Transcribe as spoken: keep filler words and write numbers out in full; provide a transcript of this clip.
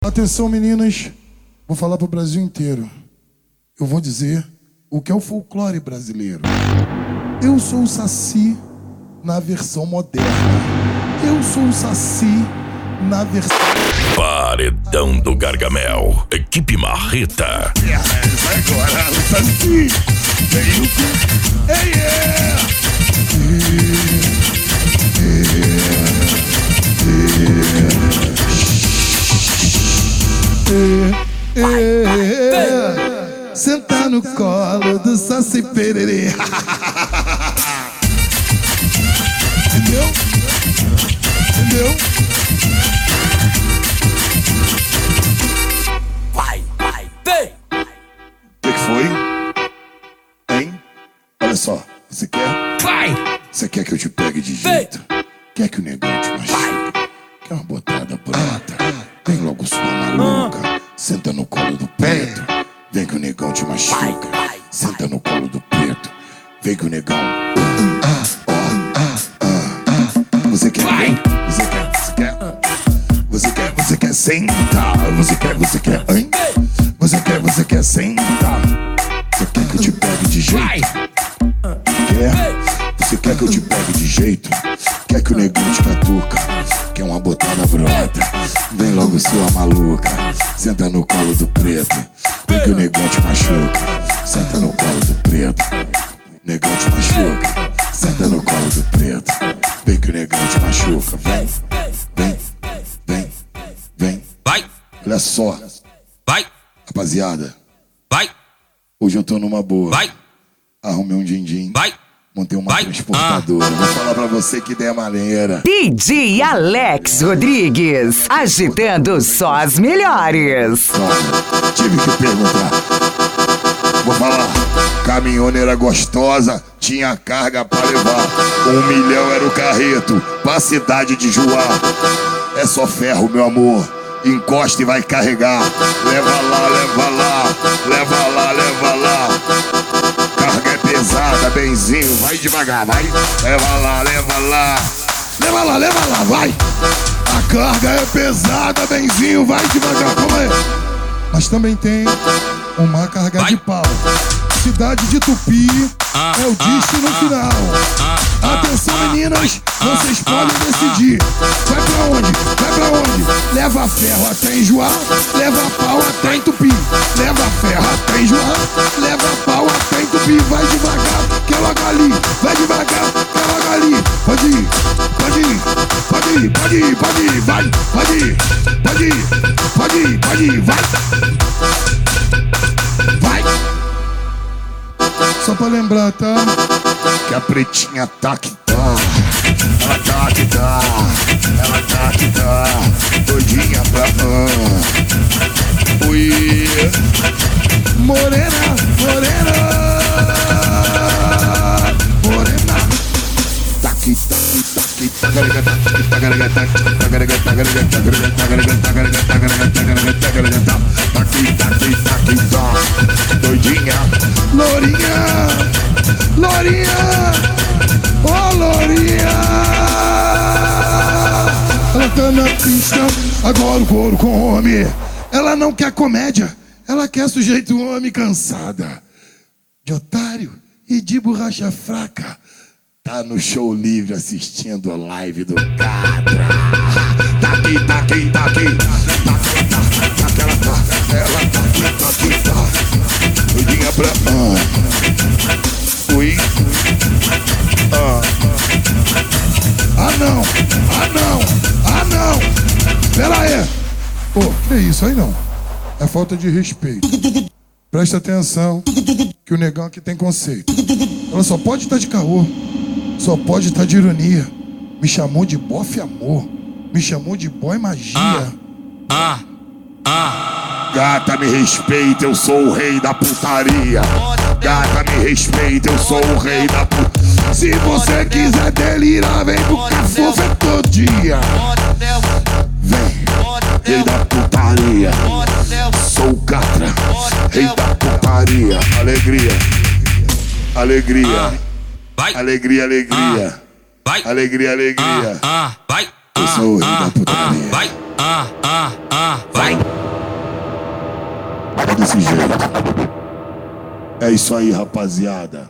Atenção, meninas, vou falar pro Brasil inteiro. Eu vou dizer o que é o folclore brasileiro. Eu sou o Saci na versão moderna. Eu sou o Saci na versão... Paredão do Gargamel, equipe Marreta. Agora o Saci veio com... Ei, é! É, é, é, sentar no colo do Saci Pererê. Entendeu? Entendeu? Vai, vai, vem! O que, que foi? Hein? Olha só, você quer? Vai! Você quer que eu te pegue de jeito? Quer que o negão te machuque? Quer uma botada brota? Vem logo sua maluca. Senta no colo do preto. Vem que o negão te machuca. Senta no colo do preto. Vem que o negão... Ah, ah, ah, ah. Você quer? Vem? Você quer? Você quer? Você quer? Você quer sentar? Você quer? Você quer? Hein? Você quer? Você quer sentar? Você quer que eu te pegue de jeito? Quer? Você quer que eu te pegue de jeito? Quer que o negão te catuca? Quer uma botada brota? Vem logo sua maluca. Senta no colo do preto. Vem que o negão te machuca. Senta no colo do preto. Negão te machuca. Senta no colo do preto. Vem que o negão te machuca. Vem, vem, vem, vem. Vai, Olha só, vai, rapaziada. vai, Hoje eu tô numa boa. vai, Arrumei um din-din. vai. Montei uma Vai. transportadora. Vou falar pra você que ideia maneira. D J Alex Rodrigues, agitando só as melhores. Olha, tive que perguntar. Vou falar. Caminhoneira gostosa, tinha carga pra levar. Um milhão era o carreto, pra cidade de Juá. É só ferro, meu amor. Encosta e vai carregar. Leva lá, leva lá. Leva lá, leva lá. Carga é pesada, benzinho, vai devagar, vai. Leva lá, leva lá. Leva lá, leva lá, vai. A carga é pesada, benzinho, vai devagar, calma aí. Mas também tem uma carga Vai. de pau. Cidade de Tupi Ah, é o destino ah, final. ah, Atenção, ah, meninas, ah, vocês ah, podem ah, decidir. Vai pra onde? Vai pra onde? Leva ferro até Enjoá, leva pau até em Tupi. Leva ferro até Enjoá, leva pau até em Tupi. Vai devagar, que é logo ali. Vai devagar, que é logo ali. Pode ir, pode ir, pode ir, pode ir, pode ir, vai. Pode ir, pode ir, pode ir, pode ir, vai. Vai. Só pra lembrar, tá? Que a pretinha tá que tá. Ela tá que tá. Ela tá que tá. Doidinha pra... Ah. Ui. Morena, morena. Morena. Tá que tá que tá que tá. Tagarega, tagarega, tagarega, tagarega, tagarega, tagarega, tagarega, tagarega, tagarega, tagarega, tá. Tá que tá que tá que tá. Doidinha. Lourinha. Lourinha. Ô, Lourinha. Ela tá na pista, agora o couro come. Ela não quer comédia, ela quer sujeito homem cansada de otário e de borracha fraca. Tá no show livre assistindo a live do Catra. Tá aqui, tá aqui, tá aqui. Tá, tá, tá, tá, ela tá, ela tá aqui, tá aqui, tá. Doidinha pra... Ah. Ui. Ah. Ah, não. Ah, não. Ah, não. Pera aí. Pô, que isso aí não. É falta de respeito. Presta atenção que o negão aqui tem conceito. Ela só pode estar de caô. Só pode estar de ironia. Me chamou de bofe amor. Me chamou de boy magia. Ah, ah. Gata, me respeita, eu sou o rei da putaria. Gata, me respeita, eu sou o rei da putaria. Se você quiser delirar, vem pro Cafofé todo dia. Vem, rei da putaria. Sou o Catra, rei da putaria. Alegria, alegria. Vai, Alegria, alegria. vai, Alegria, alegria. ah, vai. Eu sou o rei ah, da putaria. vai, ah, ah, ah, vai. É desse jeito. É isso aí, rapaziada.